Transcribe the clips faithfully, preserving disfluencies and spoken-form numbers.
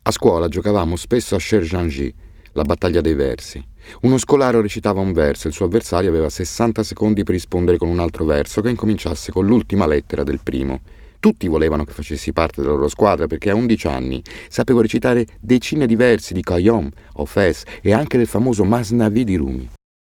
A scuola giocavamo spesso a Cher-Jangy, la battaglia dei versi. Uno scolaro recitava un verso e il suo avversario aveva sessanta secondi per rispondere con un altro verso che incominciasse con l'ultima lettera del primo. Tutti volevano che facessi parte della loro squadra perché a undici anni sapevo recitare decine di versi di Khayyam, Hafez e anche del famoso Masnavi di Rumi.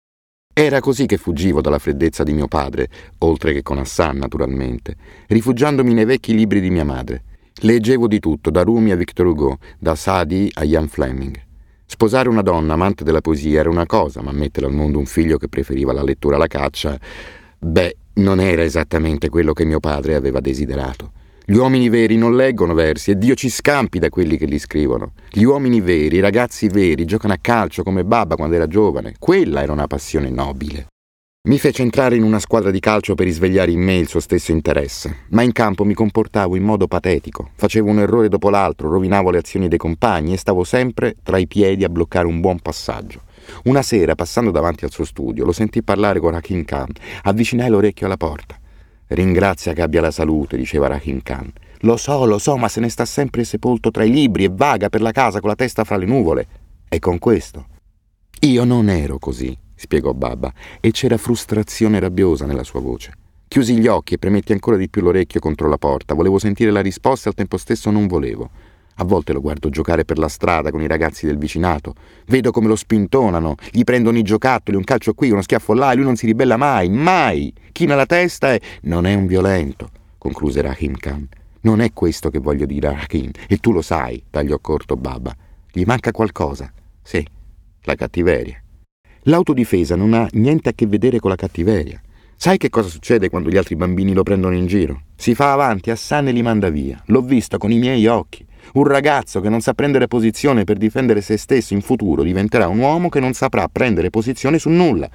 Era così che fuggivo dalla freddezza di mio padre, oltre che con Hassan naturalmente, rifugiandomi nei vecchi libri di mia madre. Leggevo di tutto, da Rumi a Victor Hugo, da Saadi a Ian Fleming. Sposare una donna amante della poesia era una cosa, ma mettere al mondo un figlio che preferiva la lettura alla caccia, beh, non era esattamente quello che mio padre aveva desiderato. Gli uomini veri non leggono versi e Dio ci scampi da quelli che li scrivono. Gli uomini veri, i ragazzi veri, giocano a calcio come Babba quando era giovane. Quella era una passione nobile. Mi fece entrare in una squadra di calcio per risvegliare in me il suo stesso interesse, ma in campo mi comportavo in modo patetico. Facevo un errore dopo l'altro, rovinavo le azioni dei compagni e stavo sempre tra i piedi a bloccare un buon passaggio. Una sera, passando davanti al suo studio, lo sentii parlare con Rahim Khan. Avvicinai l'orecchio alla porta. «Ringrazia che abbia la salute», diceva Rahim Khan. «Lo so, lo so, ma se ne sta sempre sepolto tra i libri e vaga per la casa con la testa fra le nuvole. E con questo?» «Io non ero così», spiegò Babba, e c'era frustrazione rabbiosa nella sua voce. Chiusi gli occhi e premetti ancora di più l'orecchio contro la porta. Volevo sentire la risposta e al tempo stesso non volevo. A volte lo guardo giocare per la strada con i ragazzi del vicinato. Vedo come lo spintonano, gli prendono i giocattoli, un calcio qui, uno schiaffo là, e lui non si ribella mai, mai. China la testa e... Non è un violento, concluse Rahim Khan. Non è questo che voglio dire, Rahim, e tu lo sai, tagliò corto Babba. Gli manca qualcosa. Sì, la cattiveria. L'autodifesa non ha niente a che vedere con la cattiveria. Sai che cosa succede quando gli altri bambini lo prendono in giro? Si fa avanti, Hassan e li manda via. L'ho visto con i miei occhi. Un ragazzo che non sa prendere posizione per difendere se stesso in futuro diventerà un uomo che non saprà prendere posizione su nulla.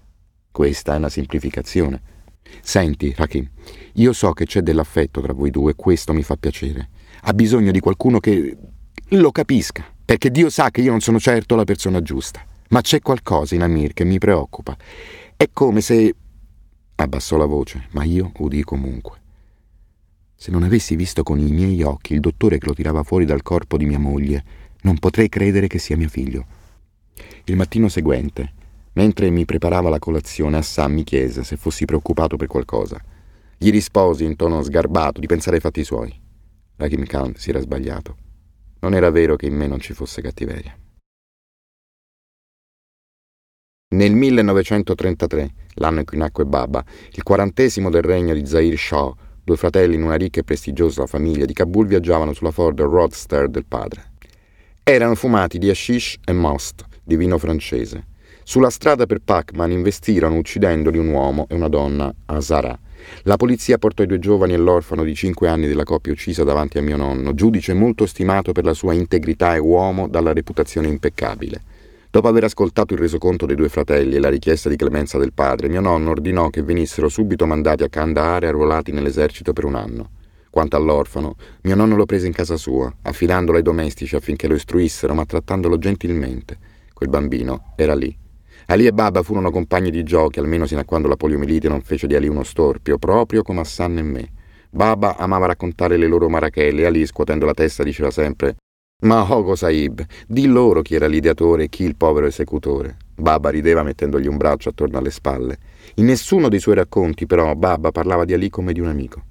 Questa è una semplificazione. Senti, Rahim, io so che c'è dell'affetto tra voi due e questo mi fa piacere. Ha bisogno di qualcuno che lo capisca, perché Dio sa che io non sono certo la persona giusta. Ma c'è qualcosa in Amir che mi preoccupa. È come se... Abbassò la voce, ma io udii comunque. Se non avessi visto con i miei occhi il dottore che lo tirava fuori dal corpo di mia moglie, non potrei credere che sia mio figlio. Il mattino seguente, mentre mi preparava la colazione, Hassan mi chiese se fossi preoccupato per qualcosa. Gli risposi in tono sgarbato di pensare ai fatti suoi. Rahim Khan si era sbagliato. Non era vero che in me non ci fosse cattiveria. Nel millenovecentotrentatré, l'anno in cui nacque Babba, il quarantesimo del regno di Zahir Shah, due fratelli in una ricca e prestigiosa famiglia di Kabul viaggiavano sulla Ford Roadster del padre. Erano fumati di hashish e most, di vino francese. Sulla strada per Pachman investirono uccidendoli un uomo e una donna a Zara. La polizia portò i due giovani e l'orfano di cinque anni della coppia uccisa davanti a mio nonno, giudice molto stimato per la sua integrità e uomo dalla reputazione impeccabile. Dopo aver ascoltato il resoconto dei due fratelli e la richiesta di clemenza del padre, mio nonno ordinò che venissero subito mandati a Kandahar e arruolati nell'esercito per un anno. Quanto all'orfano, mio nonno lo prese in casa sua, affidandolo ai domestici affinché lo istruissero, ma trattandolo gentilmente. Quel bambino era lì. Ali e Babba furono compagni di giochi, almeno sino a quando la poliomielite non fece di Ali uno storpio, proprio come Hassan e me. Babba amava raccontare le loro marachelle e Ali, scuotendo la testa, diceva sempre: «Ma Hogo Sahib, di loro chi era l'ideatore e chi il povero esecutore». Babba rideva mettendogli un braccio attorno alle spalle. In nessuno dei suoi racconti, però, Babba parlava di Ali come di un amico.